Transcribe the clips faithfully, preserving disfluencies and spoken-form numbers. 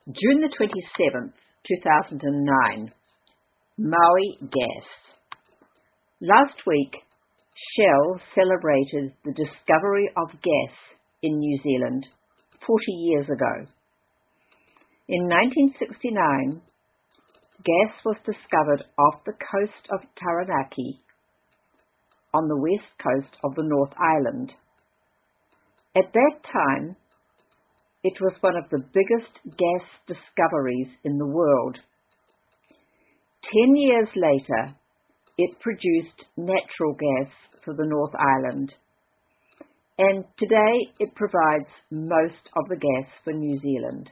June the twenty-seventh, two thousand nine, Maui Gas. Last week, Shell celebrated the discovery of gas in New Zealand forty years ago. In nineteen sixty-nine, gas was discovered off the coast of Taranaki on the west coast of the North Island. At that time, it was one of the biggest gas discoveries in the world. Ten years later, it produced natural gas for the North Island, and today it provides most of the gas for New Zealand.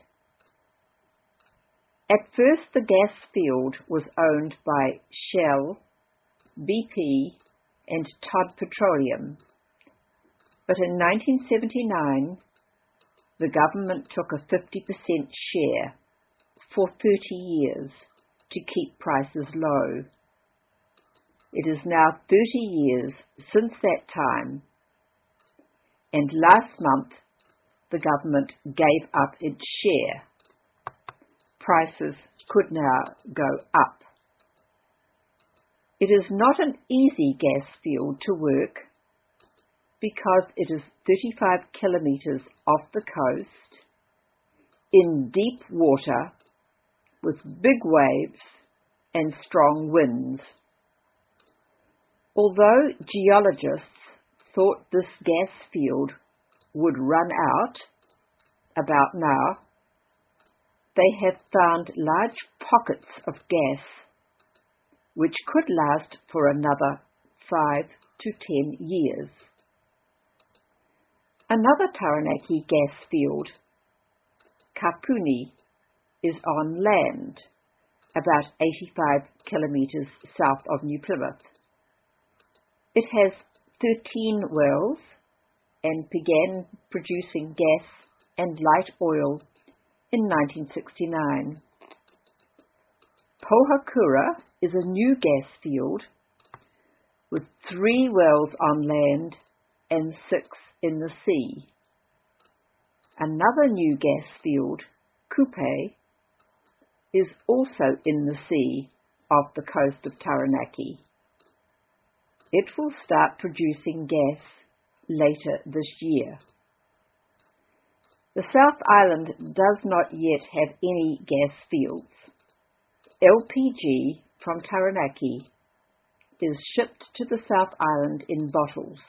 At first, the gas field was owned by Shell, B P, and Todd Petroleum, but in nineteen seventy-nine, the government took a fifty percent share for thirty years to keep prices low. It is now thirty years since that time, and last month the government gave up its share. Prices could now go up. It is not an easy gas field to work because it is thirty-five kilometres off the coast, in deep water, with big waves and strong winds. Although geologists thought this gas field would run out about now, they have found large pockets of gas which could last for another five to ten years. Another Taranaki gas field, Kapuni, is on land, about eighty-five kilometres south of New Plymouth. It has thirteen wells and began producing gas and light oil in nineteen sixty-nine. Pohakura is a new gas field with three wells on land and six in the sea. Another new gas field, Kupe, is also in the sea off the coast of Taranaki. It will start producing gas later this year. The South Island does not yet have any gas fields. L P G from Taranaki is shipped to the South Island in bottles.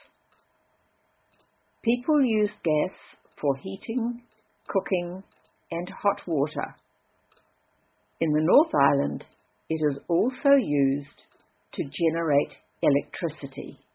People use gas for heating, cooking, and hot water. In the North Island, it is also used to generate electricity.